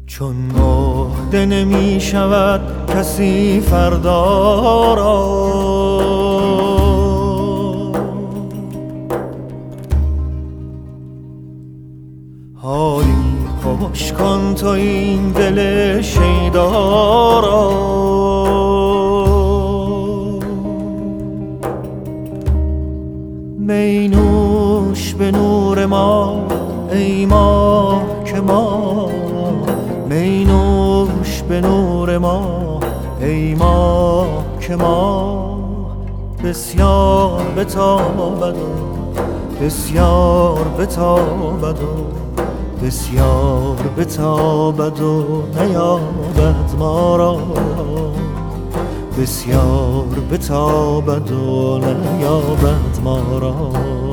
چون مهده نمی شود کسی فردا را، حالی خوش کن تو این دل شیدا را. می نوش به نور ما ای ماه که ما، می نوش به نور ما ای ماه که ما. بسیار بتابد و بسیار بتابد و بسیار بتابد و نیابد ما را، بسیار بتابد و نیابد ما را.